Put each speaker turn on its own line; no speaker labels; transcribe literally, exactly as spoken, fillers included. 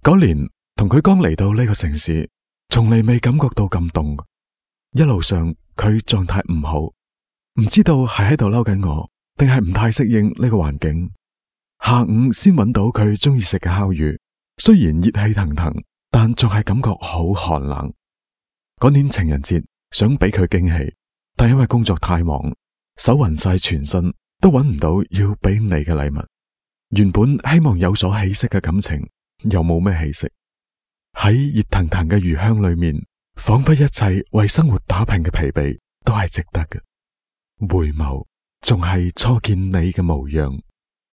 嗰年同佢剛嚟到呢個城市，從嚟未感覺到咁凍。一路上佢狀態唔好，唔知道係喺度嬲緊我，定係唔太適應呢個環境。下午先揾到佢中意食嘅烤魚，雖然熱氣騰騰，但仲係感覺好寒冷。嗰年情人節想俾佢驚喜，但因為工作太忙，手暈晒全身，都揾唔到要俾你嘅禮物。原本希望有所起色嘅感情，又冇咩起色。喺熱騰騰嘅魚香裏面，仿佛一切為生活打拼嘅疲憊都係值得嘅。回眸仲係初見你嘅模樣。